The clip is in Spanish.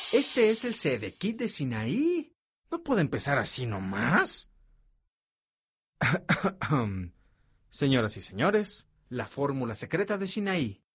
Este es el CD-Kit de Sinaí. ¿No puede empezar así nomás? Señoras y señores, la fórmula secreta de Sinaí.